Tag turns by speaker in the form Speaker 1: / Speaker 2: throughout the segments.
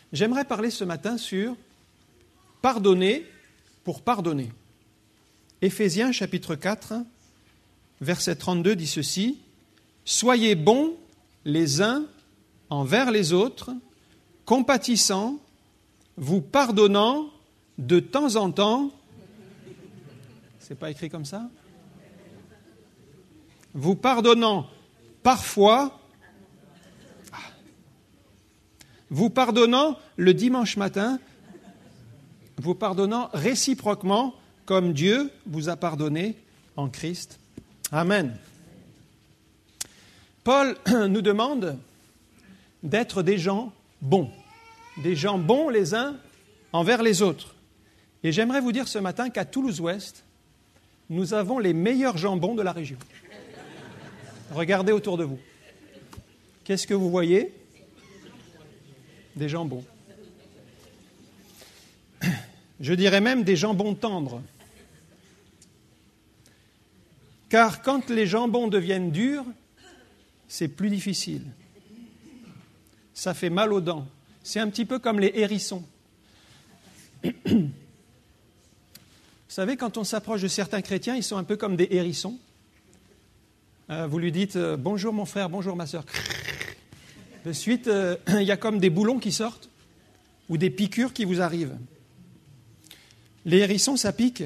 Speaker 1: J'aimerais parler ce matin sur pardonner pour pardonner. Éphésiens chapitre 4, verset 32 dit ceci: « Soyez bons les uns envers les autres, compatissants, vous pardonnant de temps en temps. » C'est pas écrit comme ça? Vous pardonnant parfois, vous pardonnant le dimanche matin, vous pardonnant réciproquement comme Dieu vous a pardonné en Christ. Amen. Paul nous demande d'être des gens bons les uns envers les autres. Et j'aimerais vous dire ce matin qu'à Toulouse-Ouest, nous avons les meilleurs jambons de la région. Regardez autour de vous. Qu'est-ce que vous voyez? Des jambons. Je dirais même des jambons tendres. Car quand les jambons deviennent durs, c'est plus difficile. Ça fait mal aux dents. C'est un petit peu comme les hérissons. Vous savez, quand on s'approche de certains chrétiens, ils sont un peu comme des hérissons. Vous lui dites « Bonjour mon frère, bonjour ma sœur ». De suite, il y a comme des boulons qui sortent ou des piqûres qui vous arrivent. Les hérissons, ça pique.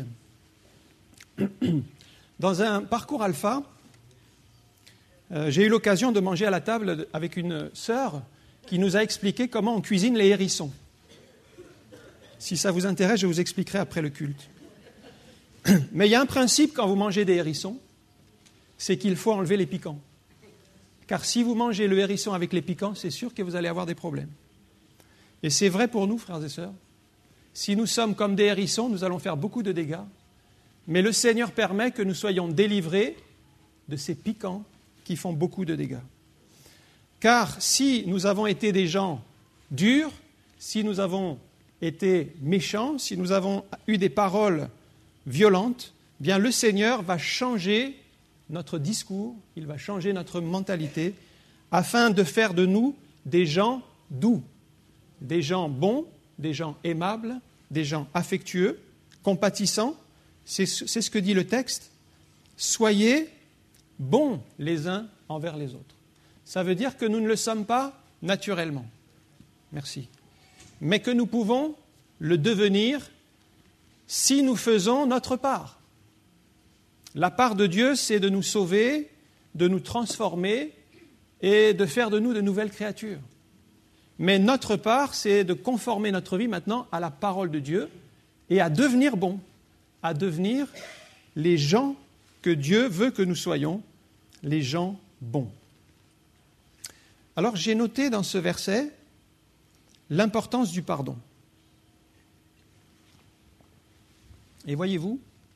Speaker 1: Dans un parcours alpha, j'ai eu l'occasion de manger à la table avec une sœur qui nous a expliqué comment on cuisine les hérissons. Si ça vous intéresse, je vous expliquerai après le culte. Mais il y a un principe quand vous mangez des hérissons, c'est qu'il faut enlever les piquants. Car si vous mangez le hérisson avec les piquants, c'est sûr que vous allez avoir des problèmes. Et c'est vrai pour nous, frères et sœurs. Si nous sommes comme des hérissons, nous allons faire beaucoup de dégâts. Mais le Seigneur permet que nous soyons délivrés de ces piquants qui font beaucoup de dégâts. Car si nous avons été des gens durs, si nous avons été méchants, si nous avons eu des paroles violentes, bien le Seigneur va changer notre discours, il va changer notre mentalité afin de faire de nous des gens doux, des gens bons, des gens aimables, des gens affectueux, compatissants. C'est ce que dit le texte. Soyez bons les uns envers les autres. Ça veut dire que nous ne le sommes pas naturellement. Merci. Mais que nous pouvons le devenir si nous faisons notre part. La part de Dieu, c'est de nous sauver, de nous transformer et de faire de nous de nouvelles créatures. Mais notre part, c'est de conformer notre vie maintenant à la parole de Dieu et à devenir bons, à devenir les gens que Dieu veut que nous soyons, les gens bons. Alors j'ai noté dans ce verset l'importance du pardon. Et voyez-vous,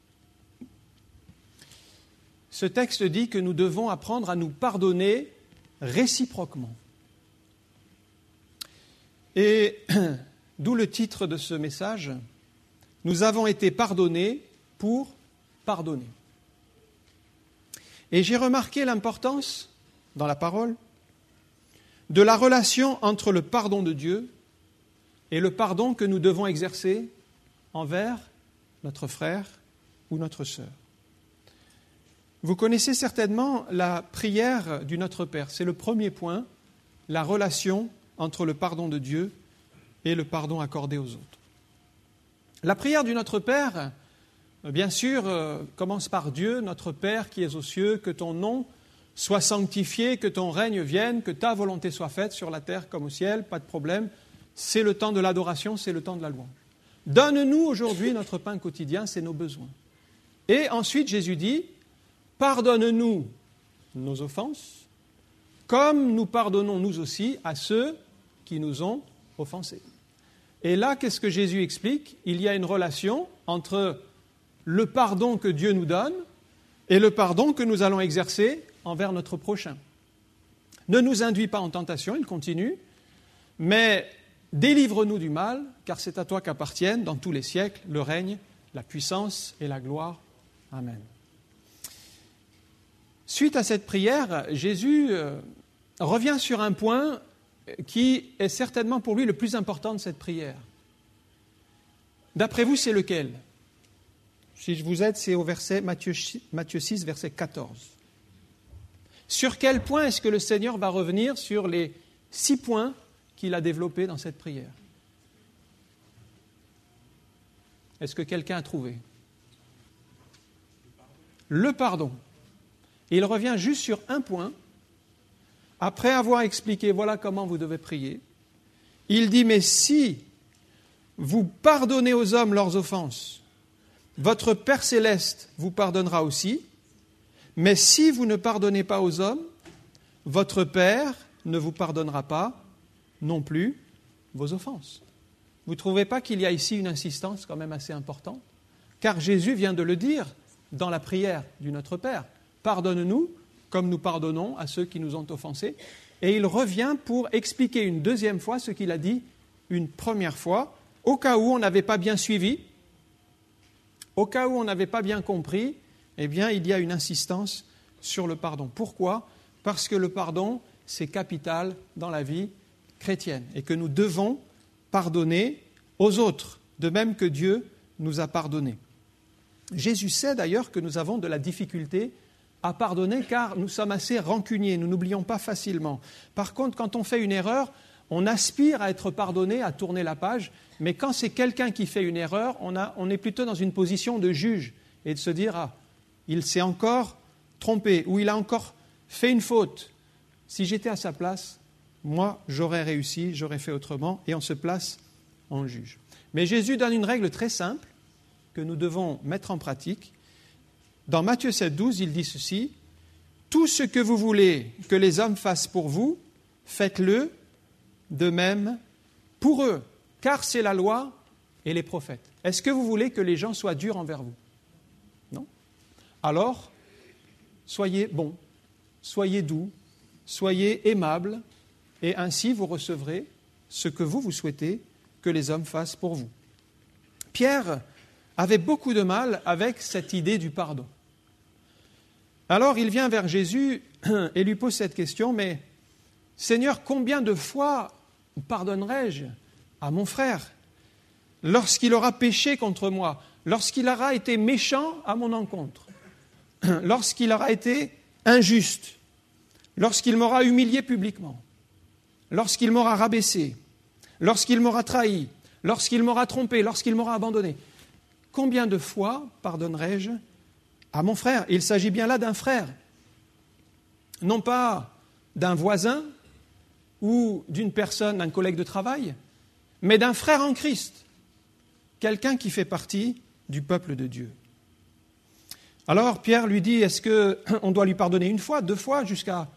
Speaker 1: ce texte dit que nous devons apprendre à nous pardonner réciproquement. Et d'où le titre de ce message, « Nous avons été pardonnés pour pardonner ». Et j'ai remarqué l'importance, dans la parole, de la relation entre le pardon de Dieu et le pardon que nous devons exercer envers notre frère ou notre sœur. Vous connaissez certainement la prière du Notre Père. C'est le premier point, la relation entre le pardon de Dieu et le pardon accordé aux autres. La prière du Notre Père, bien sûr, commence par Dieu, notre Père qui es aux cieux, que ton nom soit sanctifié, que ton règne vienne, que ta volonté soit faite sur la terre comme au ciel, pas de problème. C'est le temps de l'adoration, c'est le temps de la louange. Donne-nous aujourd'hui notre pain quotidien, c'est nos besoins. Et ensuite, Jésus dit, pardonne-nous nos offenses, comme nous pardonnons nous aussi à ceux qui nous ont offensés. Et là, qu'est-ce que Jésus explique? Il y a une relation entre le pardon que Dieu nous donne et le pardon que nous allons exercer envers notre prochain. Ne nous induis pas en tentation, il continue, mais délivre-nous du mal, car c'est à toi qu'appartiennent dans tous les siècles le règne, la puissance et la gloire. Amen. Suite à cette prière, Jésus revient sur un point qui est certainement pour lui le plus important de cette prière. D'après vous, c'est lequel? Si je vous aide, c'est au verset Matthieu 6, verset 14. Sur quel point est-ce que le Seigneur va revenir sur les 6 points qu'il a développés dans cette prière? Est-ce que quelqu'un a trouvé? Le pardon. Et il revient juste sur un point. Après avoir expliqué, voilà comment vous devez prier, il dit, mais si vous pardonnez aux hommes leurs offenses, votre Père céleste vous pardonnera aussi, mais si vous ne pardonnez pas aux hommes, votre Père ne vous pardonnera pas non plus vos offenses. Vous ne trouvez pas qu'il y a ici une insistance quand même assez importante? Car Jésus vient de le dire dans la prière du Notre Père. Pardonne-nous comme nous pardonnons à ceux qui nous ont offensés. Et il revient pour expliquer une deuxième fois ce qu'il a dit une première fois, au cas où on n'avait pas bien suivi, au cas où on n'avait pas bien compris, eh bien, il y a une insistance sur le pardon. Pourquoi? Parce que le pardon, c'est capital dans la vie chrétienne et que nous devons pardonner aux autres, de même que Dieu nous a pardonné. Jésus sait d'ailleurs que nous avons de la difficulté à pardonner car nous sommes assez rancuniers, nous n'oublions pas facilement. Par contre, quand on fait une erreur, on aspire à être pardonné, à tourner la page, mais quand c'est quelqu'un qui fait une erreur, on est plutôt dans une position de juge et de se dire « Ah, il s'est encore trompé ou il a encore fait une faute. Si j'étais à sa place, moi, j'aurais réussi, j'aurais fait autrement. » Et on se place en juge. Mais Jésus donne une règle très simple que nous devons mettre en pratique. Dans Matthieu 7, 12, il dit ceci, « Tout ce que vous voulez que les hommes fassent pour vous, faites-le de même pour eux, car c'est la loi et les prophètes. » Est-ce que vous voulez que les gens soient durs envers vous? Non? Alors, soyez bons, soyez doux, soyez aimables, et ainsi vous recevrez ce que vous souhaitez que les hommes fassent pour vous. Pierre avait beaucoup de mal avec cette idée du pardon. Alors il vient vers Jésus et lui pose cette question, « Mais Seigneur, combien de fois pardonnerai-je à mon frère lorsqu'il aura péché contre moi, lorsqu'il aura été méchant à mon encontre, lorsqu'il aura été injuste, lorsqu'il m'aura humilié publiquement, lorsqu'il m'aura rabaissé, lorsqu'il m'aura trahi, lorsqu'il m'aura trompé, lorsqu'il m'aura abandonné. Combien de fois pardonnerai-je à mon frère ?» Il s'agit bien là d'un frère, non pas d'un voisin ou d'une personne, d'un collègue de travail, mais d'un frère en Christ, quelqu'un qui fait partie du peuple de Dieu. Alors Pierre lui dit, est-ce qu'on doit lui pardonner 1 fois, 2 fois, jusqu'à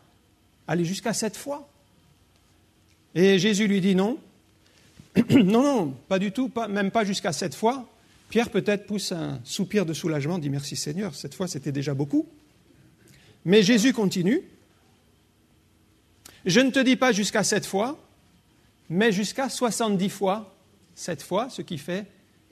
Speaker 1: 7 fois? Et Jésus lui dit non. Non, pas du tout, même pas jusqu'à 7 fois. Pierre peut-être pousse un soupir de soulagement, dit merci Seigneur, 7 fois c'était déjà beaucoup. Mais Jésus continue. Je ne te dis pas jusqu'à 7 fois, mais jusqu'à 70 fois 7 fois, ce qui fait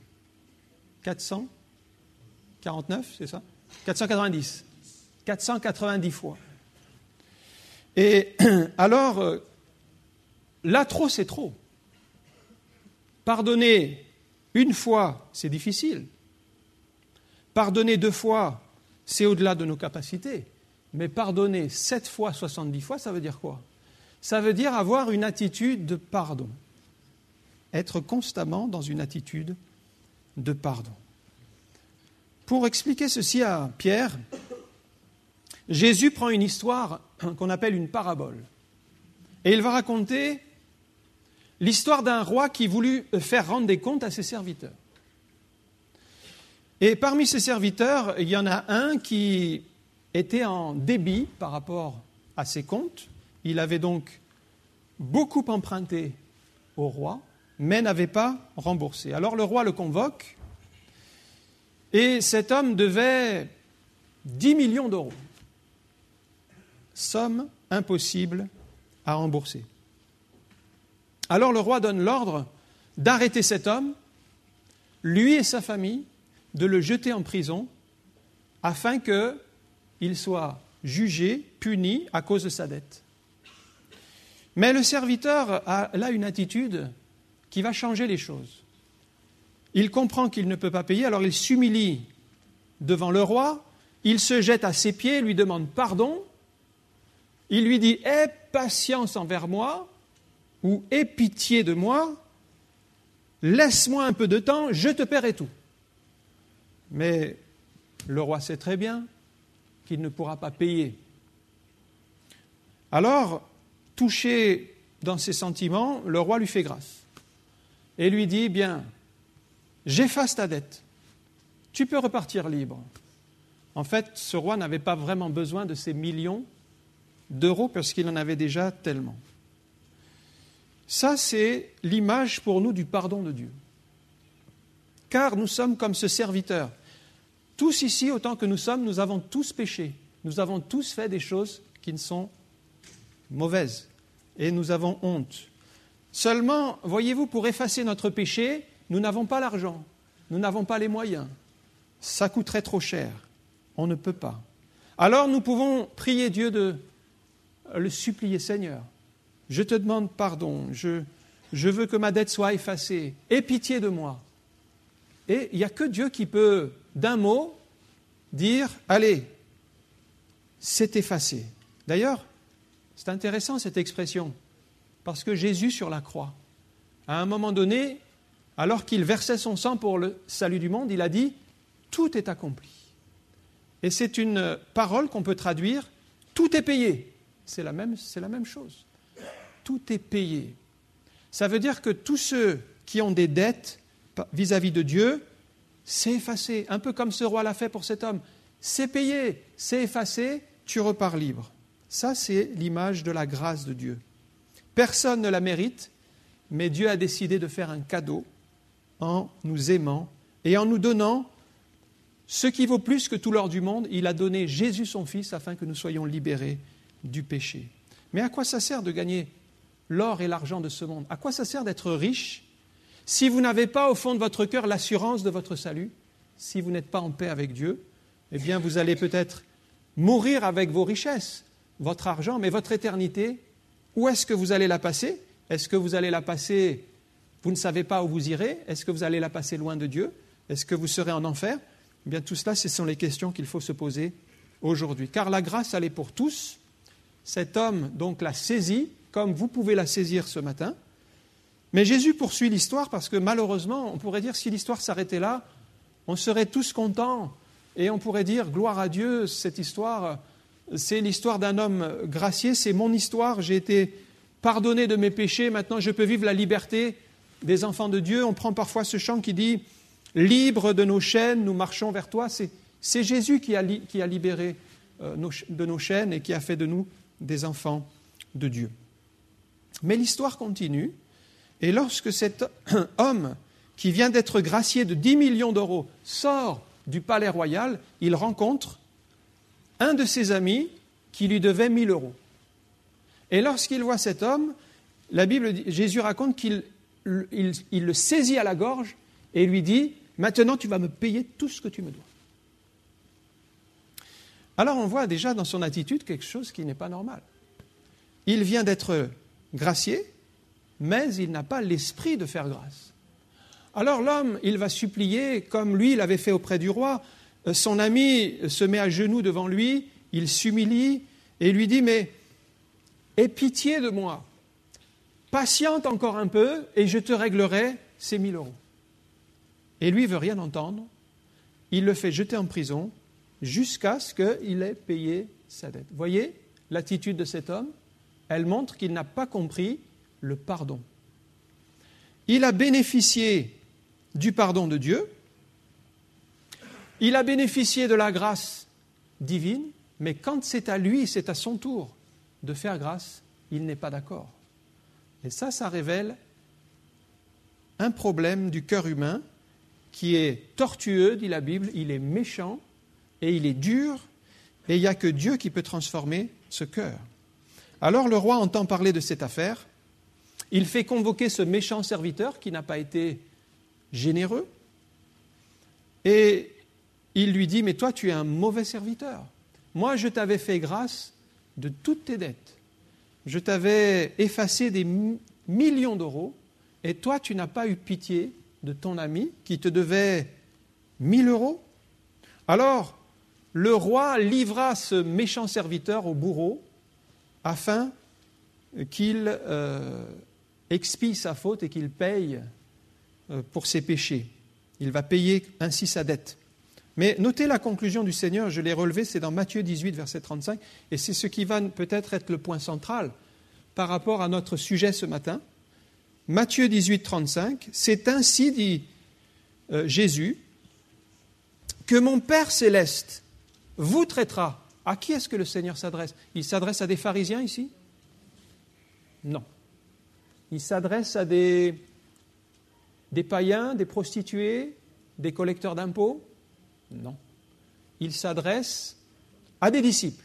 Speaker 1: 449, c'est ça? 490. 490 fois. Et alors, là, trop, c'est trop. Pardonner 1 fois, c'est difficile. Pardonner 2 fois, c'est au-delà de nos capacités. Mais pardonner 7 fois, 70 fois, ça veut dire quoi? Ça veut dire avoir une attitude de pardon. Être constamment dans une attitude de pardon. Pour expliquer ceci à Pierre, Jésus prend une histoire qu'on appelle une parabole. Et il va raconter l'histoire d'un roi qui voulut faire rendre des comptes à ses serviteurs. Et parmi ses serviteurs, il y en a un qui était en débit par rapport à ses comptes. Il avait donc beaucoup emprunté au roi, mais n'avait pas remboursé. Alors le roi le convoque, et cet homme devait 10 millions d'euros. Somme impossible à rembourser. Alors le roi donne l'ordre d'arrêter cet homme, lui et sa famille, de le jeter en prison, afin qu'il soit jugé, puni à cause de sa dette. Mais le serviteur a là une attitude qui va changer les choses. Il comprend qu'il ne peut pas payer, alors il s'humilie devant le roi, il se jette à ses pieds, lui demande pardon, il lui dit « Aie patience envers moi » ou « Aie pitié de moi, laisse-moi un peu de temps, je te paierai tout ». Mais le roi sait très bien qu'il ne pourra pas payer. Alors, touché dans ses sentiments, le roi lui fait grâce et lui dit « Bien, j'efface ta dette, tu peux repartir libre ». En fait, ce roi n'avait pas vraiment besoin de ces millions d'euros parce qu'il en avait déjà tellement. Ça, c'est l'image pour nous du pardon de Dieu. Car nous sommes comme ce serviteur. Tous ici, autant que nous sommes, nous avons tous péché. Nous avons tous fait des choses qui ne sont mauvaises. Et nous avons honte. Seulement, voyez-vous, pour effacer notre péché, nous n'avons pas l'argent. Nous n'avons pas les moyens. Ça coûterait trop cher. On ne peut pas. Alors nous pouvons prier Dieu de le supplier, Seigneur, je te demande pardon, je veux que ma dette soit effacée, aie pitié de moi. Et il n'y a que Dieu qui peut, d'un mot, dire, allez, c'est effacé. D'ailleurs, c'est intéressant cette expression, parce que Jésus sur la croix, à un moment donné, alors qu'il versait son sang pour le salut du monde, il a dit, tout est accompli. Et c'est une parole qu'on peut traduire, tout est payé. C'est la même chose. Tout est payé. Ça veut dire que tous ceux qui ont des dettes vis-à-vis de Dieu, c'est effacé. Un peu comme ce roi l'a fait pour cet homme. C'est payé, c'est effacé, tu repars libre. Ça, c'est l'image de la grâce de Dieu. Personne ne la mérite, mais Dieu a décidé de faire un cadeau en nous aimant et en nous donnant ce qui vaut plus que tout l'or du monde. Il a donné Jésus son Fils afin que nous soyons libérés du péché. Mais à quoi ça sert de gagner l'or et l'argent de ce monde? À quoi ça sert d'être riche si vous n'avez pas au fond de votre cœur l'assurance de votre salut? Si vous n'êtes pas en paix avec Dieu, eh bien vous allez peut-être mourir avec vos richesses, votre argent, mais votre éternité, où est-ce que vous allez la passer? Est-ce que vous allez la passer, vous ne savez pas où vous irez? Est-ce que vous allez la passer loin de Dieu? Est-ce que vous serez en enfer? Eh bien tout cela, ce sont les questions qu'il faut se poser aujourd'hui. Car la grâce, elle est pour tous. Cet homme, donc, l'a saisie, comme vous pouvez la saisir ce matin. Mais Jésus poursuit l'histoire parce que, malheureusement, on pourrait dire, si l'histoire s'arrêtait là, on serait tous contents et on pourrait dire, gloire à Dieu, cette histoire, c'est l'histoire d'un homme gracié, c'est mon histoire, j'ai été pardonné de mes péchés, maintenant je peux vivre la liberté des enfants de Dieu. On prend parfois ce chant qui dit, libre de nos chaînes, nous marchons vers toi. C'est Jésus qui a libéré de nos chaînes et qui a fait de nous des enfants de Dieu. Mais l'histoire continue, et lorsque cet homme qui vient d'être gracié de 10 millions d'euros sort du palais royal, il rencontre un de ses amis qui lui devait 1000 euros. Et lorsqu'il voit cet homme, Jésus raconte qu'il le saisit à la gorge et lui dit « Maintenant, tu vas me payer tout ce que tu me dois ». Alors on voit déjà dans son attitude quelque chose qui n'est pas normal. Il vient d'être gracié, mais il n'a pas l'esprit de faire grâce. Alors l'homme, il va supplier, comme lui, il avait fait auprès du roi. Son ami se met à genoux devant lui, il s'humilie et lui dit « Mais aie pitié de moi, patiente encore un peu et je te réglerai ces 1000 euros. » Et lui, il ne veut rien entendre. Il le fait jeter en prison jusqu'à ce qu'il ait payé sa dette. Vous voyez l'attitude de cet homme? Elle montre qu'il n'a pas compris le pardon. Il a bénéficié du pardon de Dieu, il a bénéficié de la grâce divine, mais quand c'est à lui, c'est à son tour de faire grâce, il n'est pas d'accord. Et ça révèle un problème du cœur humain qui est tortueux, dit la Bible, il est méchant et il est dur, et il n'y a que Dieu qui peut transformer ce cœur. Alors le roi entend parler de cette affaire, il fait convoquer ce méchant serviteur qui n'a pas été généreux, et il lui dit « Mais toi, tu es un mauvais serviteur. Moi, je t'avais fait grâce de toutes tes dettes. je t'avais effacé des millions d'euros, et toi, tu n'as pas eu pitié de ton ami qui te devait 1000 euros. Alors, le roi livra ce méchant serviteur au bourreau afin qu'il expie sa faute et qu'il paye pour ses péchés. Il va payer ainsi sa dette. Mais notez la conclusion du Seigneur, je l'ai relevé, c'est dans Matthieu 18, verset 35, et c'est ce qui va peut-être être le point central par rapport à notre sujet ce matin. Matthieu 18, 35, c'est ainsi, dit Jésus, que mon Père céleste vous traitera. À qui est-ce que le Seigneur s'adresse? Il s'adresse à des pharisiens ici? Non. Il s'adresse à des païens, des prostituées, des collecteurs d'impôts? Non. Il s'adresse à des disciples.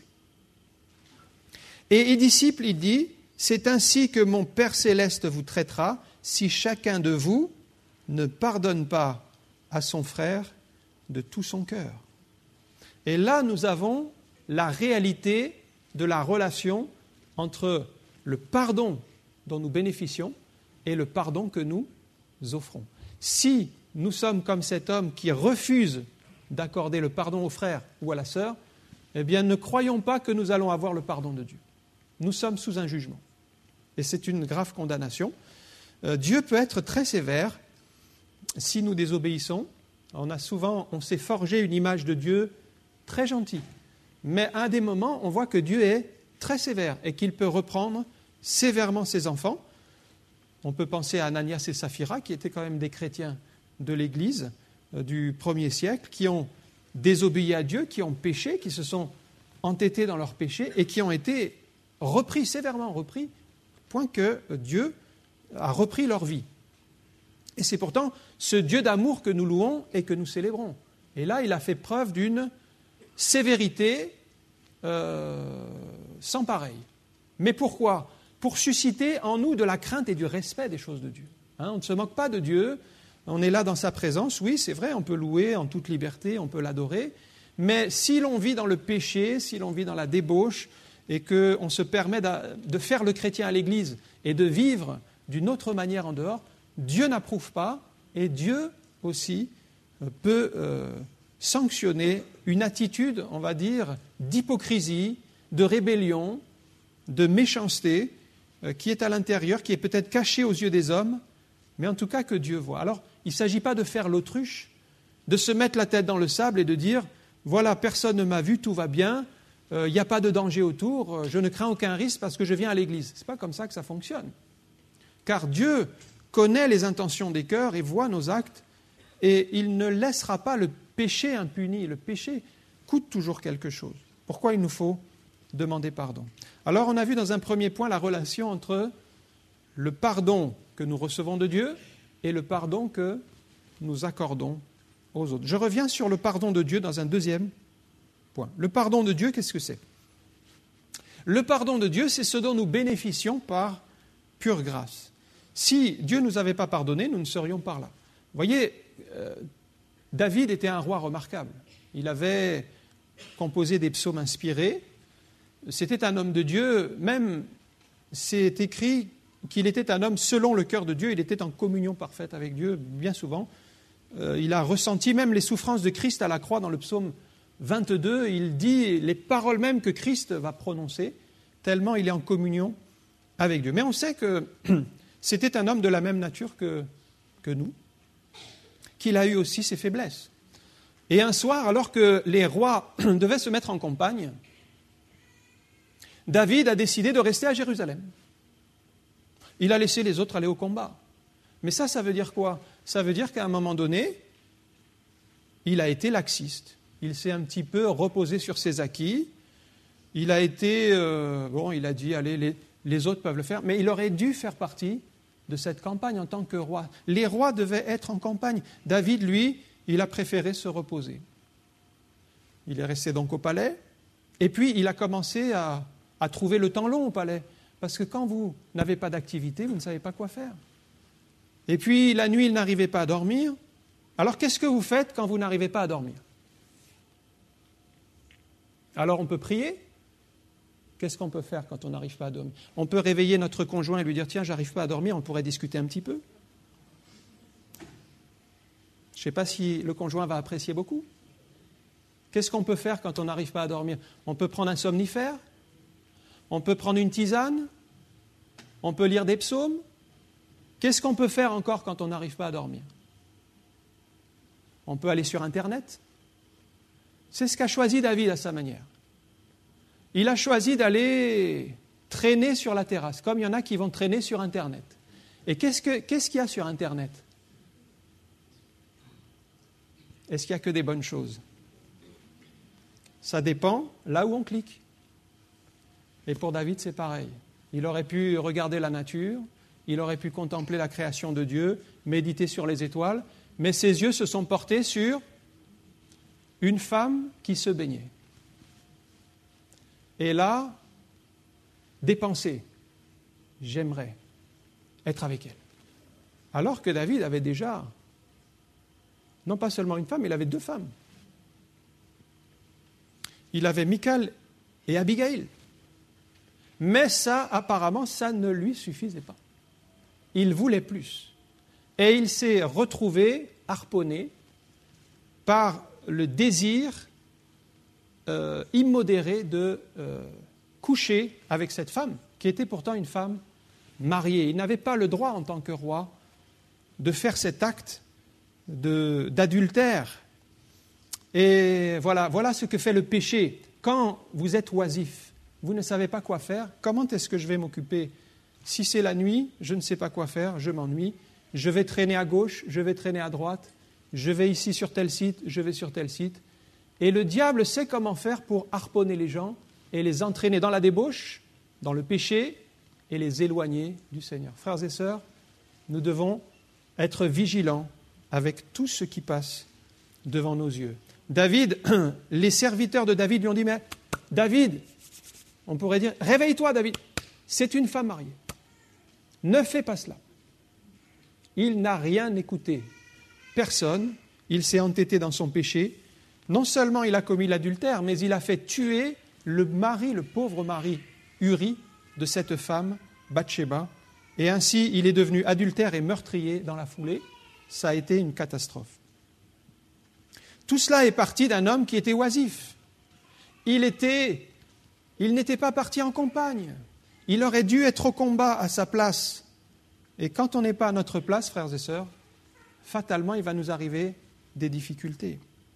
Speaker 1: Et les disciples, il dit, c'est ainsi que mon Père céleste vous traitera si chacun de vous ne pardonne pas à son frère de tout son cœur. Et là, nous avons la réalité de la relation entre le pardon dont nous bénéficions et le pardon que nous offrons. Si nous sommes comme cet homme qui refuse d'accorder le pardon au frère ou à la sœur, eh bien, ne croyons pas que nous allons avoir le pardon de Dieu. Nous sommes sous un jugement. Et c'est une grave condamnation. Dieu peut être très sévère si nous désobéissons. On s'est forgé une image de Dieu très gentille. Mais à des moments, on voit que Dieu est très sévère et qu'il peut reprendre sévèrement ses enfants. On peut penser à Ananias et Saphira, qui étaient quand même des chrétiens de l'Église du 1er siècle, qui ont désobéi à Dieu, qui ont péché, qui se sont entêtés dans leurs péchés et qui ont été repris, sévèrement repris, point que Dieu a repris leur vie. Et c'est pourtant ce Dieu d'amour que nous louons et que nous célébrons. Et là, il a fait preuve d'une sévérité sans pareil. Mais pourquoi? Pour susciter en nous de la crainte et du respect des choses de Dieu. On ne se moque pas de Dieu, on est là dans sa présence, oui, c'est vrai, on peut louer en toute liberté, on peut l'adorer, mais si l'on vit dans le péché, si l'on vit dans la débauche, et qu'on se permet de faire le chrétien à l'Église et de vivre d'une autre manière en dehors, Dieu n'approuve pas, et Dieu aussi peut sanctionner une attitude, on va dire, d'hypocrisie, de rébellion, de méchanceté, qui est à l'intérieur, qui est peut-être cachée aux yeux des hommes, mais en tout cas que Dieu voit. Alors, il ne s'agit pas de faire l'autruche, de se mettre la tête dans le sable et de dire « Voilà, personne ne m'a vu, tout va bien, il n'y a pas de danger autour, je ne crains aucun risque parce que je viens à l'Église. » Ce n'est pas comme ça que ça fonctionne. Car Dieu connaît les intentions des cœurs et voit nos actes, et il ne laissera pas le péché impuni. Le péché coûte toujours quelque chose. Pourquoi il nous faut demander pardon? Alors, on a vu dans un premier point la relation entre le pardon que nous recevons de Dieu et le pardon que nous accordons aux autres. Je reviens sur le pardon de Dieu dans un deuxième point. Le pardon de Dieu, qu'est-ce que c'est? Le pardon de Dieu, c'est ce dont nous bénéficions par pure grâce. Si Dieu ne nous avait pas pardonné, nous ne serions pas là. Vous voyez, David était un roi remarquable. Il avait composé des psaumes inspirés. C'était un homme de Dieu, même c'est écrit qu'il était un homme selon le cœur de Dieu, il était en communion parfaite avec Dieu, bien souvent. Il a ressenti même les souffrances de Christ à la croix dans le psaume 22, il dit les paroles même que Christ va prononcer, tellement il est en communion avec Dieu. Mais on sait que c'était un homme de la même nature que nous, qu'il a eu aussi ses faiblesses. Et un soir, alors que les rois devaient se mettre en campagne, David a décidé de rester à Jérusalem. Il a laissé les autres aller au combat. Mais ça veut dire quoi? Ça veut dire qu'à un moment donné, il a été laxiste. Il s'est un petit peu reposé sur ses acquis. Il a été, il a dit, allez, les autres peuvent le faire. Mais il aurait dû faire partie de cette campagne en tant que roi. Les rois devaient être en campagne. David, lui, il a préféré se reposer. Il est resté donc au palais. Et puis, il a commencé à trouver le temps long au palais. Parce que quand vous n'avez pas d'activité, vous ne savez pas quoi faire. Et puis, la nuit, il n'arrivait pas à dormir. Alors, qu'est-ce que vous faites quand vous n'arrivez pas à dormir? Alors, on peut prier. Qu'est-ce qu'on peut faire quand on n'arrive pas à dormir? On peut réveiller notre conjoint et lui dire « Tiens, j'arrive pas à dormir, on pourrait discuter un petit peu ». Je ne sais pas si le conjoint va apprécier beaucoup. Qu'est-ce qu'on peut faire quand on n'arrive pas à dormir? On peut prendre un somnifère, on peut prendre une tisane, on peut lire des psaumes. Qu'est-ce qu'on peut faire encore quand on n'arrive pas à dormir? On peut aller sur Internet. C'est ce qu'a choisi David à sa manière. Il a choisi d'aller traîner sur la terrasse, comme il y en a qui vont traîner sur Internet. Et qu'est-ce qu'il y a sur Internet? Est-ce qu'il n'y a que des bonnes choses? Ça dépend là où on clique. Et pour David, c'est pareil. Il aurait pu regarder la nature, il aurait pu contempler la création de Dieu, méditer sur les étoiles, mais ses yeux se sont portés sur une femme qui se baignait. Et là, des pensées. J'aimerais être avec elle. Alors que David avait déjà, non pas seulement une femme, il avait 2 femmes. Il avait Michal et Abigail. Mais ça, apparemment, ça ne lui suffisait pas. Il voulait plus. Et il s'est retrouvé harponné par le désir immodéré de coucher avec cette femme, qui était pourtant une femme mariée. Il n'avait pas le droit, en tant que roi, de faire cet acte d'adultère. Et voilà ce que fait le péché. Quand vous êtes oisif, vous ne savez pas quoi faire, comment est-ce que je vais m'occuper? Si c'est la nuit, je ne sais pas quoi faire, je m'ennuie, je vais traîner à gauche, je vais traîner à droite, je vais ici sur tel site, je vais sur tel site. Et le diable sait comment faire pour harponner les gens et les entraîner dans la débauche, dans le péché, et les éloigner du Seigneur. Frères et sœurs, nous devons être vigilants avec tout ce qui passe devant nos yeux. David, les serviteurs de David lui ont dit « Mais David, on pourrait dire, réveille-toi David, c'est une femme mariée. Ne fais pas cela. » Il n'a rien écouté. Personne, il s'est entêté dans son péché. Non seulement il a commis l'adultère, mais il a fait tuer le pauvre mari Uri de cette femme, Bathsheba, et ainsi il est devenu adultère et meurtrier dans la foulée. Ça a été une catastrophe. Tout cela est parti d'un homme qui était oisif. Il n'était pas parti en campagne. Il aurait dû être au combat à sa place. Et quand on n'est pas à notre place, frères et sœurs, fatalement, il va nous arriver des difficultés.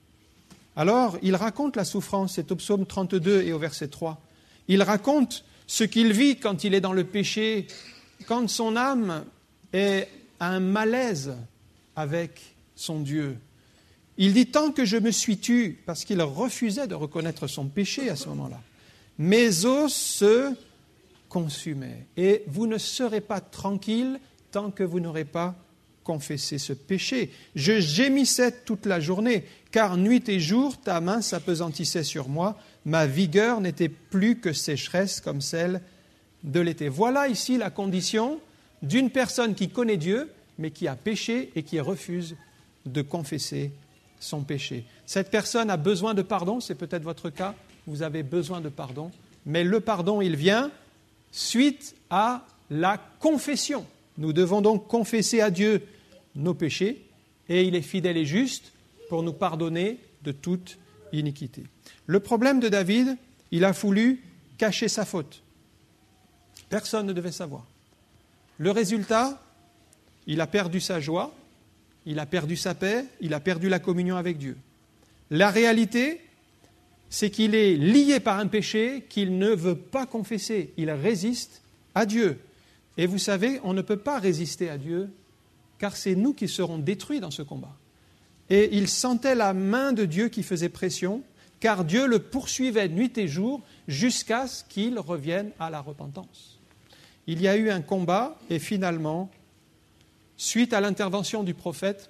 Speaker 1: Alors, il raconte la souffrance, c'est au psaume 32 et au verset 3. Il raconte ce qu'il vit quand il est dans le péché, quand son âme est à un malaise avec son Dieu. Il dit « Tant que je me suis tu », parce qu'il refusait de reconnaître son péché à ce moment-là, « mes os se consumaient. Et vous ne serez pas tranquille tant que vous n'aurez pas confessé ce péché. Je gémissais toute la journée, car nuit et jour, ta main s'apesantissait sur moi. Ma vigueur n'était plus que sécheresse comme celle de l'été. » Voilà ici la condition d'une personne qui connaît Dieu, mais qui a péché et qui refuse de confesser son péché. Cette personne a besoin de pardon, c'est peut-être votre cas, vous avez besoin de pardon, mais le pardon, il vient suite à la confession. Nous devons donc confesser à Dieu nos péchés, et il est fidèle et juste pour nous pardonner de toute iniquité. Le problème de David, il a voulu cacher sa faute. Personne ne devait savoir. Le résultat, il a perdu sa joie, il a perdu sa paix, il a perdu la communion avec Dieu. La réalité, c'est qu'il est lié par un péché qu'il ne veut pas confesser. Il résiste à Dieu. Et vous savez, on ne peut pas résister à Dieu, car c'est nous qui serons détruits dans ce combat. Et il sentait la main de Dieu qui faisait pression, car Dieu le poursuivait nuit et jour jusqu'à ce qu'il revienne à la repentance. Il y a eu un combat, et finalement, suite à l'intervention du prophète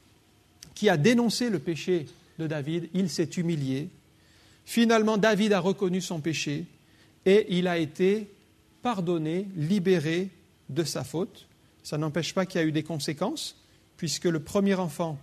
Speaker 1: qui a dénoncé le péché de David, il s'est humilié. Finalement, David a reconnu son péché et il a été pardonné, libéré de sa faute. Ça n'empêche pas qu'il y a eu des conséquences, puisque le premier enfant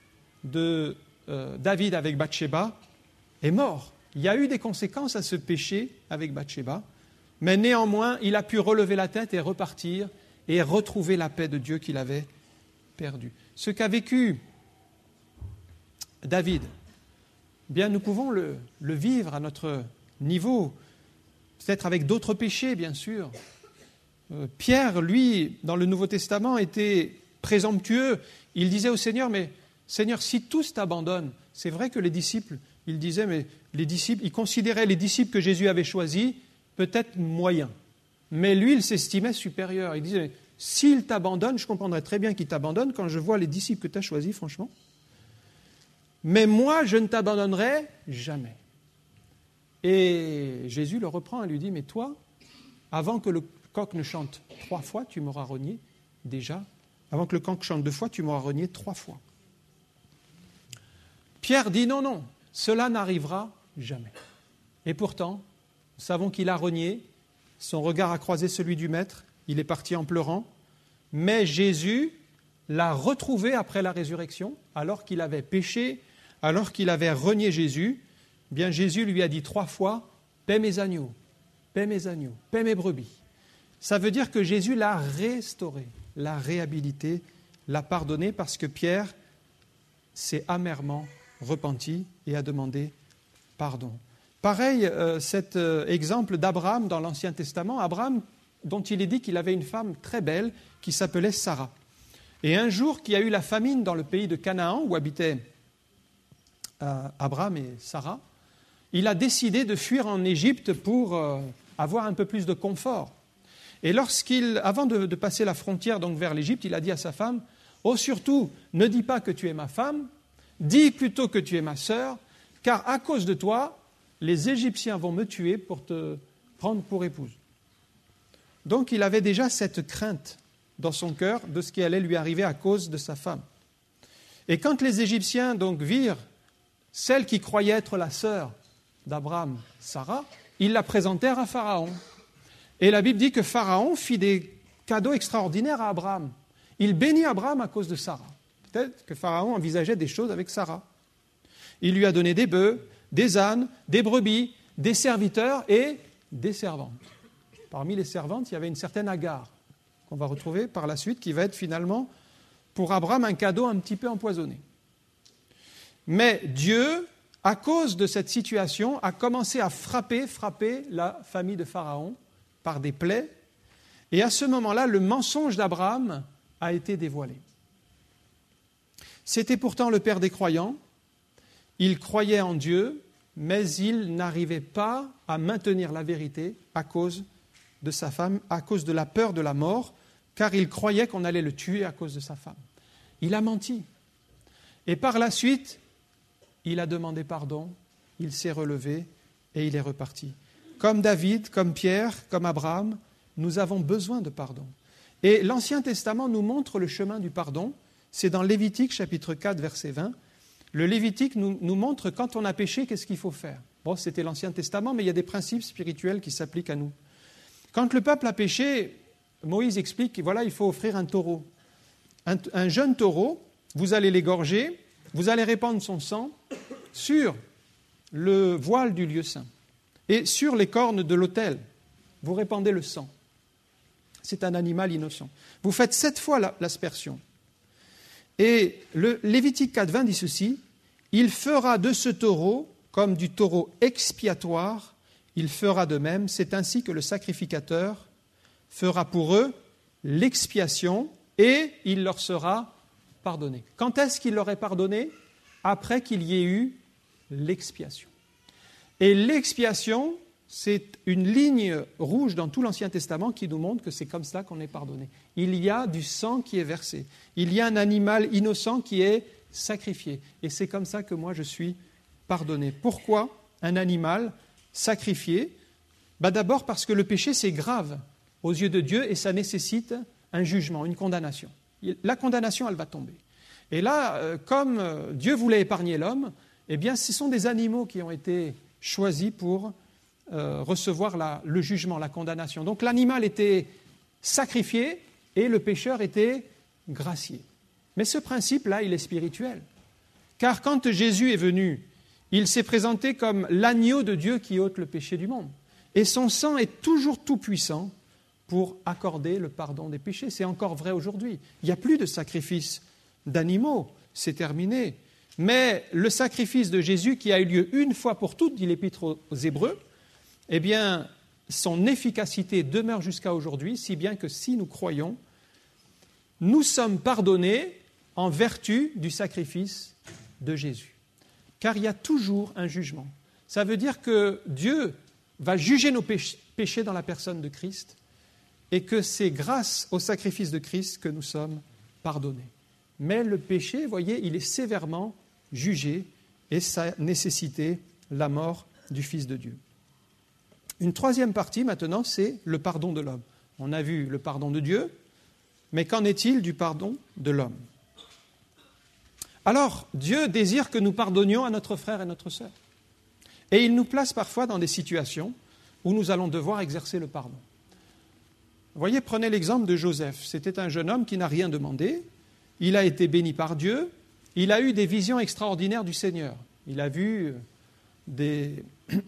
Speaker 1: de David avec Bathsheba est mort. Il y a eu des conséquences à ce péché avec Bathsheba, Mais néanmoins, il a pu relever la tête et repartir et retrouver la paix de Dieu qu'il avait perdue. Ce qu'a vécu David, bien nous pouvons le vivre à notre niveau, peut-être avec d'autres péchés, bien sûr. Pierre, lui, dans le Nouveau Testament, était présomptueux. Il disait au Seigneur, mais Seigneur, si tous t'abandonnent, c'est vrai que les disciples, il disait, mais les disciples, il considérait les disciples que Jésus avait choisis peut-être moyens. Mais lui, il s'estimait supérieur. Il disait, s'il t'abandonne, je comprendrais très bien qu'il t'abandonne quand je vois les disciples que tu as choisis, franchement. Mais moi, je ne t'abandonnerai jamais. Et Jésus le reprend et lui dit, mais toi, avant que le coq ne chante 3 fois, tu m'auras renié déjà. Avant que le coq chante 2 fois, tu m'auras renié 3 fois. Pierre dit, non, non, cela n'arrivera jamais. Et pourtant, nous savons qu'il a renié, son regard a croisé celui du Maître, il est parti en pleurant, mais Jésus l'a retrouvé après la résurrection, alors qu'il avait péché, alors qu'il avait renié Jésus. Bien Jésus lui a dit 3 fois, paie mes agneaux, paie mes agneaux, paie mes brebis. Ça veut dire que Jésus l'a restauré, l'a réhabilité, l'a pardonné parce que Pierre s'est amèrement repenti et a demandé pardon. Pareil, cet exemple d'Abraham dans l'Ancien Testament, Abraham dont il est dit qu'il avait une femme très belle qui s'appelait Sarah. Et un jour qu'il y a eu la famine dans le pays de Canaan où habitaient Abraham et Sarah, il a décidé de fuir en Égypte pour avoir un peu plus de confort. Et avant de passer la frontière donc vers l'Égypte, il a dit à sa femme, « Oh, surtout, ne dis pas que tu es ma femme, dis plutôt que tu es ma sœur, car à cause de toi, les Égyptiens vont me tuer pour te prendre pour épouse. » Donc il avait déjà cette crainte dans son cœur de ce qui allait lui arriver à cause de sa femme. Et quand les Égyptiens donc virent celle qui croyait être la sœur d'Abraham, Sarah, ils la présentèrent à Pharaon. Et la Bible dit que Pharaon fit des cadeaux extraordinaires à Abraham. Il bénit Abraham à cause de Sarah. Peut-être que Pharaon envisageait des choses avec Sarah. Il lui a donné des bœufs, des ânes, des brebis, des serviteurs et des servantes. Parmi les servantes, il y avait une certaine Agar, qu'on va retrouver par la suite, qui va être finalement, pour Abraham, un cadeau un petit peu empoisonné. Mais Dieu, à cause de cette situation, a commencé à frapper la famille de Pharaon par des plaies. Et à ce moment-là, le mensonge d'Abraham a été dévoilé. C'était pourtant le père des croyants. Il croyait en Dieu, mais il n'arrivait pas à maintenir la vérité à cause de sa femme, à cause de la peur de la mort, car il croyait qu'on allait le tuer à cause de sa femme. Il a menti. Et par la suite, il a demandé pardon, il s'est relevé et il est reparti. Comme David, comme Pierre, comme Abraham, nous avons besoin de pardon. Et l'Ancien Testament nous montre le chemin du pardon. C'est dans Lévitique, chapitre 4, verset 20. Le Lévitique nous montre quand on a péché, qu'est-ce qu'il faut faire. Bon, c'était l'Ancien Testament, mais il y a des principes spirituels qui s'appliquent à nous. Quand le peuple a péché, Moïse explique qu'il il faut offrir un taureau. Un jeune taureau, vous allez l'égorger, vous allez répandre son sang sur le voile du lieu saint et sur les cornes de l'autel. Vous répandez le sang. C'est un animal innocent. Vous faites 7 fois l'aspersion. Et le Lévitique 4.20 dit ceci, « Il fera de ce taureau comme du taureau expiatoire, il fera de même, c'est ainsi que le sacrificateur fera pour eux l'expiation et il leur sera pardonné. » Quand est-ce qu'il leur est pardonné ? Après qu'il y ait eu l'expiation. Et l'expiation, c'est une ligne rouge dans tout l'Ancien Testament qui nous montre que c'est comme ça qu'on est pardonné. Il y a du sang qui est versé. Il y a un animal innocent qui est sacrifié. Et c'est comme ça que moi je suis pardonné. Pourquoi un animal sacrifié ? D'abord parce que le péché c'est grave aux yeux de Dieu et ça nécessite un jugement, une condamnation. La condamnation, elle va tomber. Et là, comme Dieu voulait épargner l'homme, eh bien ce sont des animaux qui ont été choisis pour recevoir le jugement, la condamnation. Donc l'animal était sacrifié et le pécheur était gracié. Mais ce principe-là, il est spirituel. Car quand Jésus est venu, il s'est présenté comme l'agneau de Dieu qui ôte le péché du monde. Et son sang est toujours tout-puissant pour accorder le pardon des péchés. C'est encore vrai aujourd'hui. Il n'y a plus de sacrifice d'animaux, c'est terminé. Mais le sacrifice de Jésus qui a eu lieu une fois pour toutes, dit l'Épître aux Hébreux, eh bien, son efficacité demeure jusqu'à aujourd'hui, si bien que si nous croyons, nous sommes pardonnés en vertu du sacrifice de Jésus. Car il y a toujours un jugement. Ça veut dire que Dieu va juger nos péchés dans la personne de Christ et que c'est grâce au sacrifice de Christ que nous sommes pardonnés. Mais le péché, vous voyez, il est sévèrement jugé et ça nécessitait la mort du Fils de Dieu. Une troisième partie maintenant, c'est le pardon de l'homme. On a vu le pardon de Dieu, mais qu'en est-il du pardon de l'homme ? Alors, Dieu désire que nous pardonnions à notre frère et notre sœur. Et il nous place parfois dans des situations où nous allons devoir exercer le pardon. Vous voyez, prenez l'exemple de Joseph. C'était un jeune homme qui n'a rien demandé. Il a été béni par Dieu. Il a eu des visions extraordinaires du Seigneur. Il a vu des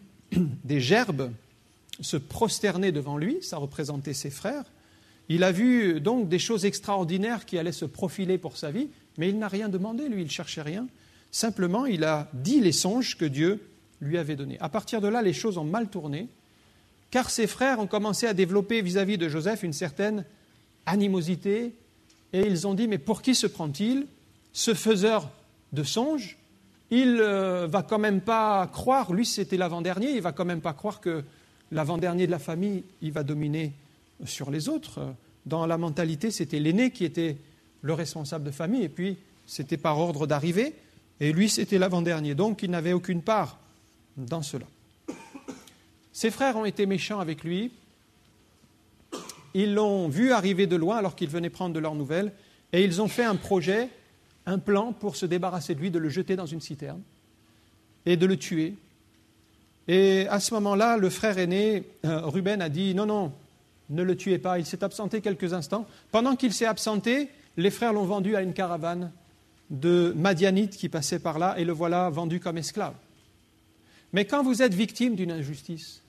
Speaker 1: gerbes se prosterner devant lui. Ça représentait ses frères. Il a vu donc des choses extraordinaires qui allaient se profiler pour sa vie. Mais il n'a rien demandé, lui, il ne cherchait rien. Simplement, il a dit les songes que Dieu lui avait donnés. À partir de là, les choses ont mal tourné, car ses frères ont commencé à développer vis-à-vis de Joseph une certaine animosité, et ils ont dit, mais pour qui se prend-il, ce faiseur de songes? Il va quand même pas croire, lui c'était l'avant-dernier, il va quand même pas croire que l'avant-dernier de la famille, il va dominer sur les autres. Dans la mentalité, c'était l'aîné qui était le responsable de famille, et puis c'était par ordre d'arrivée, et lui c'était l'avant-dernier, donc il n'avait aucune part dans cela. Ses frères ont été méchants avec lui, ils l'ont vu arriver de loin alors qu'il venait prendre de leurs nouvelles, et ils ont fait un projet, un plan pour se débarrasser de lui, de le jeter dans une citerne, et de le tuer. Et à ce moment-là, le frère aîné, Ruben, a dit « Non, ne le tuez pas ». Il s'est absenté quelques instants. Pendant qu'il s'est absenté, les frères l'ont vendu à une caravane de Madianites qui passaient par là, et le voilà vendu comme esclave. Mais quand vous êtes victime d'une injustice,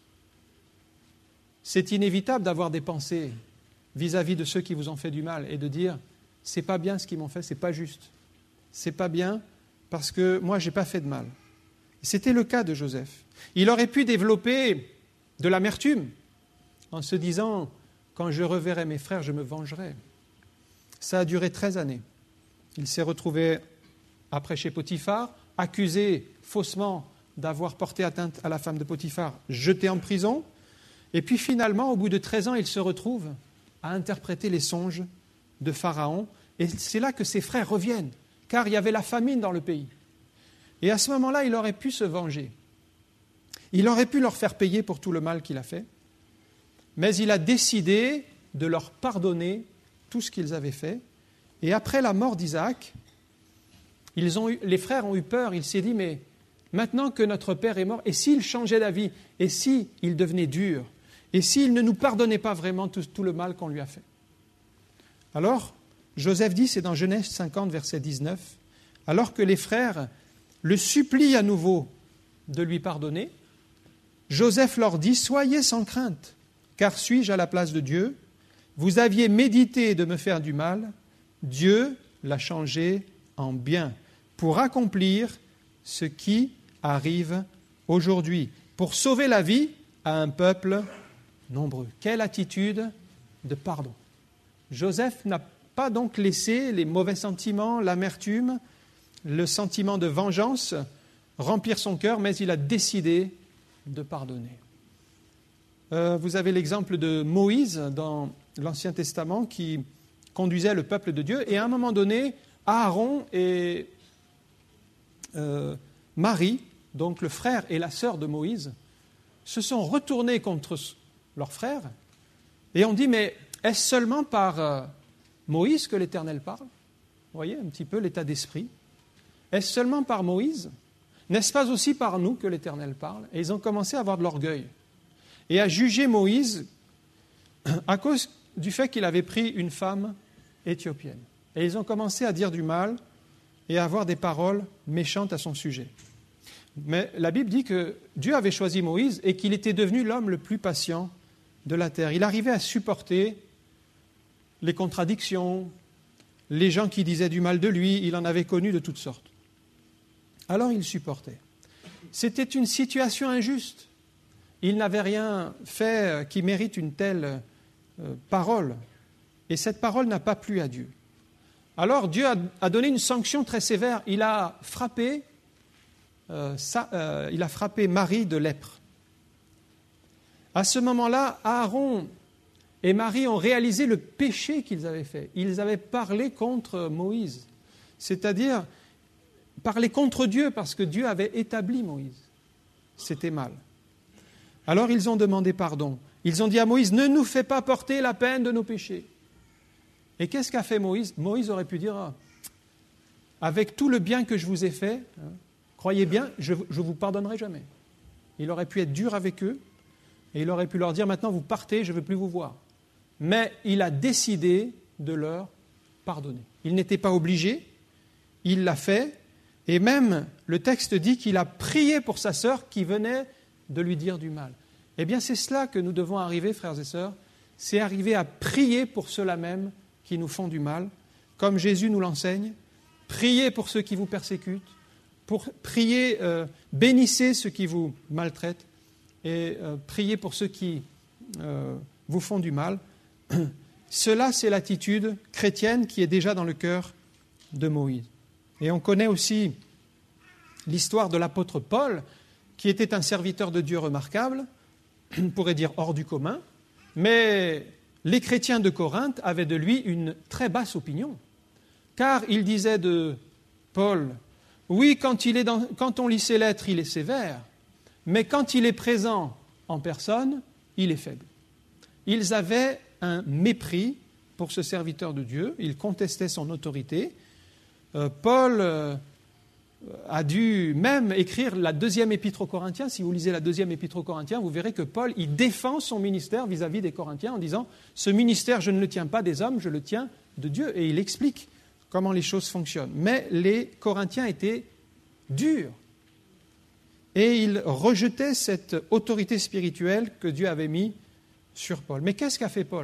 Speaker 1: c'est inévitable d'avoir des pensées vis-à-vis de ceux qui vous ont fait du mal et de dire « c'est pas bien ce qu'ils m'ont fait, c'est pas juste, c'est pas bien parce que moi j'ai pas fait de mal ». C'était le cas de Joseph. Il aurait pu développer de l'amertume en se disant « quand je reverrai mes frères, je me vengerai ». Ça a duré 13 années. Il s'est retrouvé après chez Potiphar, accusé faussement d'avoir porté atteinte à la femme de Potiphar, jeté en prison. Et puis finalement, au bout de 13 ans, il se retrouve à interpréter les songes de Pharaon. Et c'est là que ses frères reviennent, car il y avait la famine dans le pays. Et à ce moment-là, il aurait pu se venger. Il aurait pu leur faire payer pour tout le mal qu'il a fait. Mais il a décidé de leur pardonner tout ce qu'ils avaient fait. Et après la mort d'Isaac, les frères ont eu peur. Il s'est dit, mais maintenant que notre père est mort, et s'il changeait d'avis, et s'il devenait dur, et s'il ne nous pardonnait pas vraiment tout le mal qu'on lui a fait? Alors, Joseph dit, c'est dans Genèse 50, verset 19, alors que les frères le supplient à nouveau de lui pardonner, Joseph leur dit, soyez sans crainte, car suis-je à la place de Dieu? Vous aviez médité de me faire du mal, Dieu l'a changé en bien, pour accomplir ce qui arrive aujourd'hui, pour sauver la vie à un peuple nombreux. Quelle attitude de pardon! Joseph n'a pas donc laissé les mauvais sentiments, l'amertume, le sentiment de vengeance remplir son cœur, mais il a décidé de pardonner. Vous avez l'exemple de Moïse dans l'Ancien Testament qui conduisait le peuple de Dieu, et à un moment donné, Aaron et Marie, donc le frère et la sœur de Moïse, se sont retournés contre leur frère et ont dit, mais est-ce seulement par Moïse que l'Éternel parle? Vous voyez un petit peu l'état d'esprit. Est-ce seulement par Moïse? N'est-ce pas aussi par nous que l'Éternel parle? Et ils ont commencé à avoir de l'orgueil et à juger Moïse à cause du fait qu'il avait pris une femme éthiopienne. Et ils ont commencé à dire du mal et à avoir des paroles méchantes à son sujet. Mais la Bible dit que Dieu avait choisi Moïse et qu'il était devenu l'homme le plus patient de la terre. Il arrivait à supporter les contradictions, les gens qui disaient du mal de lui, il en avait connu de toutes sortes. Alors il supportait. C'était une situation injuste. Il n'avait rien fait qui mérite une telle parole. Et cette parole n'a pas plu à Dieu. Alors Dieu a donné une sanction très sévère. Il a frappé Marie de lèpre. À ce moment-là, Aaron et Marie ont réalisé le péché qu'ils avaient fait. Ils avaient parlé contre Moïse, c'est-à-dire parlé contre Dieu parce que Dieu avait établi Moïse. C'était mal. Alors ils ont demandé pardon. Ils ont dit à Moïse, ne nous fais pas porter la peine de nos péchés. Et qu'est-ce qu'a fait Moïse ? Moïse aurait pu dire, avec tout le bien que je vous ai fait, croyez bien, je ne vous pardonnerai jamais. Il aurait pu être dur avec eux et il aurait pu leur dire, maintenant vous partez, je ne veux plus vous voir. Mais il a décidé de leur pardonner. Il n'était pas obligé, il l'a fait, et même le texte dit qu'il a prié pour sa sœur qui venait de lui dire du mal. Eh bien c'est cela que nous devons arriver, frères et sœurs, c'est arriver à prier pour ceux-là même qui nous font du mal, comme Jésus nous l'enseigne, priez pour ceux qui vous persécutent, priez, bénissez ceux qui vous maltraitent, et priez pour ceux qui vous font du mal. Cela, c'est l'attitude chrétienne qui est déjà dans le cœur de Moïse. Et on connaît aussi l'histoire de l'apôtre Paul, qui était un serviteur de Dieu remarquable, on pourrait dire hors du commun, mais les chrétiens de Corinthe avaient de lui une très basse opinion, car ils disaient de Paul, oui, quand on lit ses lettres, il est sévère, mais quand il est présent en personne, il est faible. Ils avaient un mépris pour ce serviteur de Dieu, ils contestaient son autorité. Paul a dû même écrire la deuxième épître aux Corinthiens. Si vous lisez la deuxième épître aux Corinthiens, vous verrez que Paul, il défend son ministère vis-à-vis des Corinthiens en disant « Ce ministère, je ne le tiens pas des hommes, je le tiens de Dieu. » Et il explique comment les choses fonctionnent. Mais les Corinthiens étaient durs et ils rejetaient cette autorité spirituelle que Dieu avait mise sur Paul. Mais qu'est-ce qu'a fait Paul ?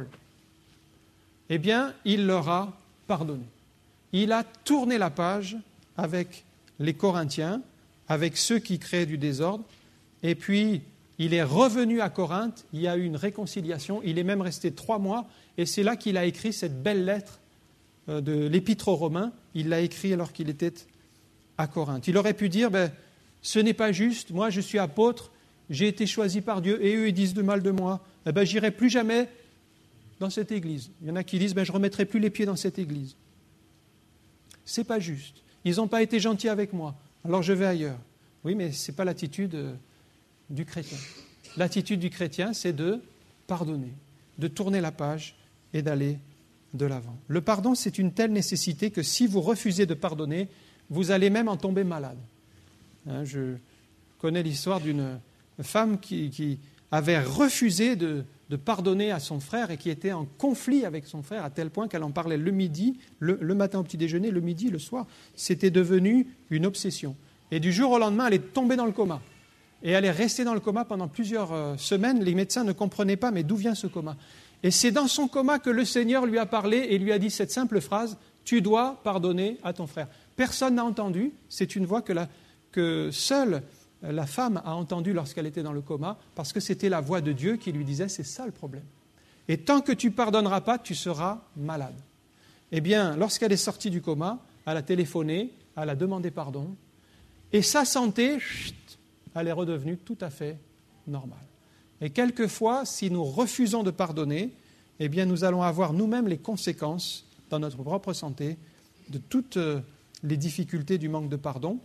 Speaker 1: Eh bien, il leur a pardonné. Il a tourné la page avec les Corinthiens, avec ceux qui créaient du désordre, et puis il est revenu à Corinthe, il y a eu une réconciliation, il est même resté 3 mois, et c'est là qu'il a écrit cette belle lettre de l'Épître aux Romains, il l'a écrit alors qu'il était à Corinthe. Il aurait pu dire, ce n'est pas juste, moi je suis apôtre, j'ai été choisi par Dieu, et eux ils disent du mal de moi, j'irai plus jamais dans cette église. Il y en a qui disent, je ne remettrai plus les pieds dans cette église. Ce n'est pas juste. Ils n'ont pas été gentils avec moi, alors je vais ailleurs. Oui, mais ce n'est pas l'attitude du chrétien. L'attitude du chrétien, c'est de pardonner, de tourner la page et d'aller de l'avant. Le pardon, c'est une telle nécessité que si vous refusez de pardonner, vous allez même en tomber malade. Je connais l'histoire d'une femme qui avait refusé de pardonner à son frère et qui était en conflit avec son frère à tel point qu'elle en parlait le midi, le matin au petit déjeuner, le midi, le soir. C'était devenu une obsession. Et du jour au lendemain, elle est tombée dans le coma. Et elle est restée dans le coma pendant plusieurs semaines. Les médecins ne comprenaient pas, mais d'où vient ce coma ? Et c'est dans son coma que le Seigneur lui a parlé et lui a dit cette simple phrase, « Tu dois pardonner à ton frère ». Personne n'a entendu, c'est une voix que seule la femme a entendue lorsqu'elle était dans le coma, parce que c'était la voix de Dieu qui lui disait « C'est ça le problème. Et tant que tu ne pardonneras pas, tu seras malade. » Eh bien, lorsqu'elle est sortie du coma, elle a téléphoné, elle a demandé pardon, et sa santé, elle est redevenue tout à fait normale. Et quelquefois, si nous refusons de pardonner, eh bien, nous allons avoir nous-mêmes les conséquences dans notre propre santé de toutes les difficultés du manque de pardon.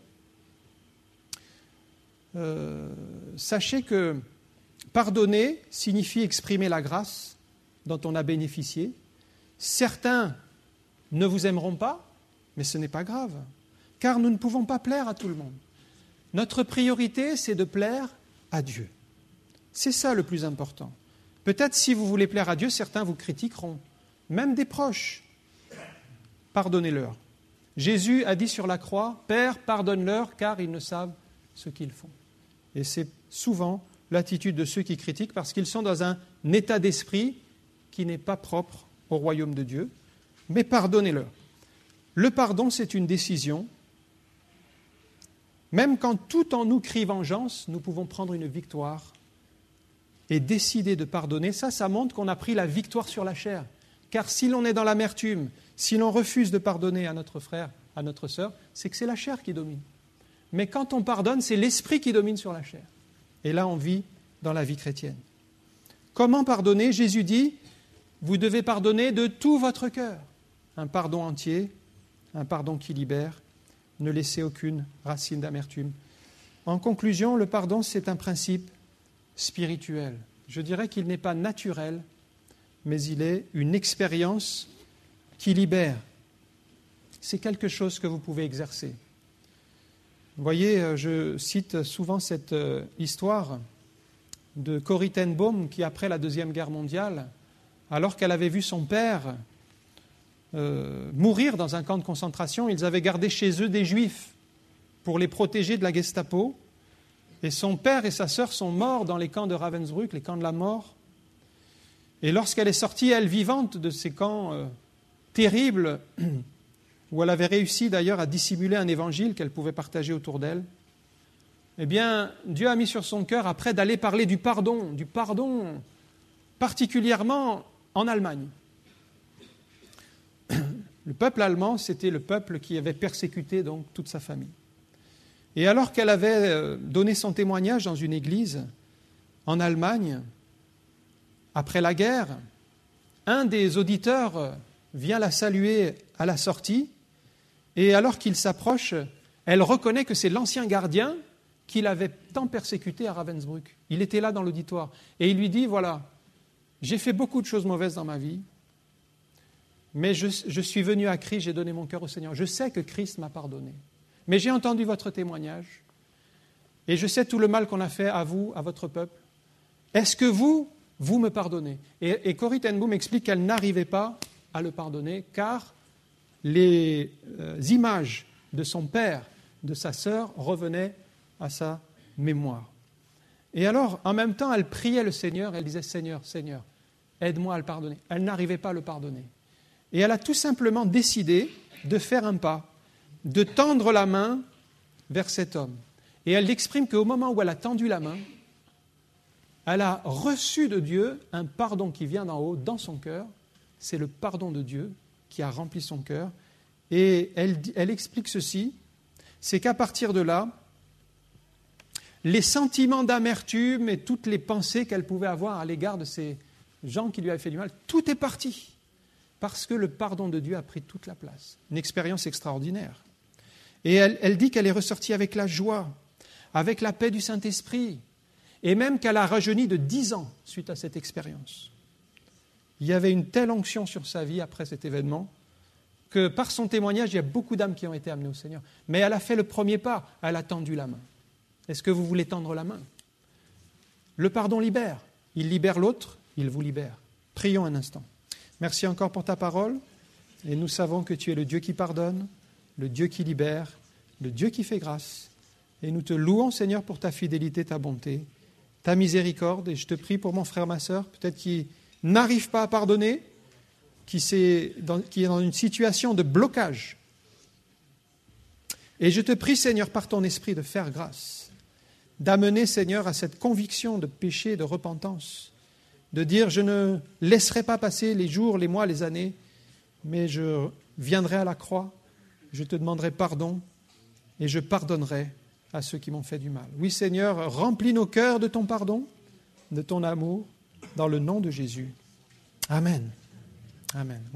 Speaker 1: Sachez que pardonner signifie exprimer la grâce dont on a bénéficié. Certains ne vous aimeront pas, mais ce n'est pas grave, car nous ne pouvons pas plaire à tout le monde. Notre priorité, c'est de plaire à Dieu. C'est ça le plus important. Peut-être si vous voulez plaire à Dieu, certains vous critiqueront, même des proches. Pardonnez-leur. Jésus a dit sur la croix, « Père, pardonne-leur, car ils ne savent ce qu'ils font. Et c'est souvent l'attitude de ceux qui critiquent parce qu'ils sont dans un état d'esprit qui n'est pas propre au royaume de Dieu. Mais pardonnez-leur. Le pardon, c'est une décision. Même quand tout en nous crie vengeance, nous pouvons prendre une victoire et décider de pardonner. Ça montre qu'on a pris la victoire sur la chair. Car si l'on est dans l'amertume, si l'on refuse de pardonner à notre frère, à notre sœur, c'est que c'est la chair qui domine. Mais quand on pardonne, c'est l'esprit qui domine sur la chair. Et là, on vit dans la vie chrétienne. Comment pardonner ? Jésus dit, vous devez pardonner de tout votre cœur. Un pardon entier, un pardon qui libère. Ne laissez aucune racine d'amertume. En conclusion, le pardon, c'est un principe spirituel. Je dirais qu'il n'est pas naturel, mais il est une expérience qui libère. C'est quelque chose que vous pouvez exercer. Vous voyez, je cite souvent cette histoire de Corrie ten Boom qui, après la Deuxième Guerre mondiale, alors qu'elle avait vu son père mourir dans un camp de concentration, ils avaient gardé chez eux des Juifs pour les protéger de la Gestapo. Et son père et sa sœur sont morts dans les camps de Ravensbrück, les camps de la mort. Et lorsqu'elle est sortie, elle vivante, de ces camps terribles, où elle avait réussi d'ailleurs à dissimuler un évangile qu'elle pouvait partager autour d'elle, eh bien, Dieu a mis sur son cœur après d'aller parler du pardon particulièrement en Allemagne. Le peuple allemand, c'était le peuple qui avait persécuté donc toute sa famille. Et alors qu'elle avait donné son témoignage dans une église en Allemagne, après la guerre, un des auditeurs vient la saluer à la sortie, et alors qu'il s'approche, elle reconnaît que c'est l'ancien gardien qui l'avait tant persécuté à Ravensbrück. Il était là dans l'auditoire. Et il lui dit, voilà, j'ai fait beaucoup de choses mauvaises dans ma vie, mais je suis venu à Christ, j'ai donné mon cœur au Seigneur. Je sais que Christ m'a pardonné. Mais j'ai entendu votre témoignage, et je sais tout le mal qu'on a fait à vous, à votre peuple. Est-ce que vous me pardonnez ? Et Corrie ten Boom explique qu'elle n'arrivait pas à le pardonner, car les images de son père, de sa sœur, revenaient à sa mémoire. Et alors, en même temps, elle priait le Seigneur, elle disait « Seigneur, Seigneur, aide-moi à le pardonner ». Elle n'arrivait pas à le pardonner. Et elle a tout simplement décidé de faire un pas, de tendre la main vers cet homme. Et elle exprime qu'au moment où elle a tendu la main, elle a reçu de Dieu un pardon qui vient d'en haut, dans son cœur. C'est le pardon de Dieu qui a rempli son cœur. Et elle explique ceci, c'est qu'à partir de là, les sentiments d'amertume et toutes les pensées qu'elle pouvait avoir à l'égard de ces gens qui lui avaient fait du mal, tout est parti. Parce que le pardon de Dieu a pris toute la place. Une expérience extraordinaire. Et elle dit qu'elle est ressortie avec la joie, avec la paix du Saint-Esprit, et même qu'elle a rajeuni de 10 ans suite à cette expérience. Il y avait une telle onction sur sa vie après cet événement que par son témoignage, il y a beaucoup d'âmes qui ont été amenées au Seigneur. Mais elle a fait le premier pas, elle a tendu la main. Est-ce que vous voulez tendre la main ? Le pardon libère. Il libère l'autre, il vous libère. Prions un instant. Merci encore pour ta parole. Et nous savons que tu es le Dieu qui pardonne, le Dieu qui libère, le Dieu qui fait grâce. Et nous te louons, Seigneur, pour ta fidélité, ta bonté, ta miséricorde. Et je te prie pour mon frère, ma sœur, peut-être qui n'arrive pas à pardonner, qui est dans une situation de blocage. Et je te prie, Seigneur, par ton esprit, de faire grâce, d'amener, Seigneur, à cette conviction de péché, de repentance, de dire, je ne laisserai pas passer les jours, les mois, les années, mais je viendrai à la croix, je te demanderai pardon et je pardonnerai à ceux qui m'ont fait du mal. Oui, Seigneur, remplis nos cœurs de ton pardon, de ton amour, dans le nom de Jésus. Amen. Amen.